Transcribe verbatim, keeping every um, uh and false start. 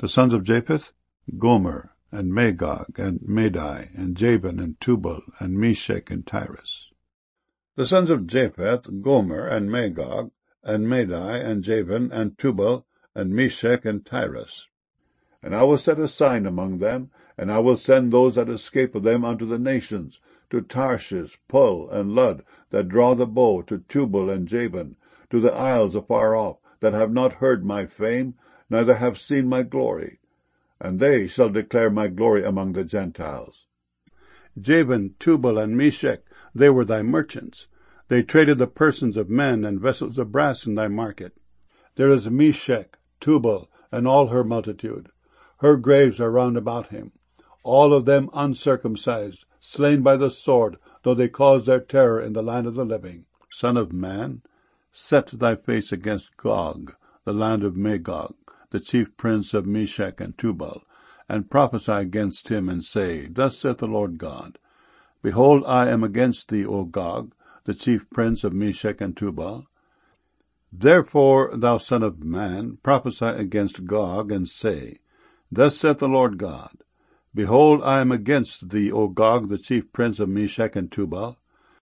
The sons of Japheth, Gomer, and Magog, and Madai, and Javan, and Tubal, and Meshech, and Tyrus. The sons of Japheth, Gomer, and Magog, and Madai, and Javan, and Tubal, and Meshech, and Tyrus. And I will set a sign among them, and I will send those that escape of them unto the nations, to Tarshish, Pul, and Lud, that draw the bow, to Tubal and Javan, to the isles afar off, that have not heard my fame, neither have seen my glory. And they shall declare my glory among the Gentiles. Javan, Tubal, and Meshech, they were thy merchants. They traded the persons of men and vessels of brass in thy market. There is Meshech, Tubal, and all her multitude. Her graves are round about him. All of them uncircumcised, slain by the sword, though they caused their terror in the land of the living. Son of man, set thy face against Gog, the land of Magog, the chief prince of Meshech and Tubal, and prophesy against him, and say, Thus saith the Lord God, Behold, I am against thee, O Gog, the chief prince of Meshech and Tubal. Therefore, thou son of man, prophesy against Gog, and say, Thus saith the Lord God, Behold, I am against thee, O Gog, the chief prince of Meshech and Tubal.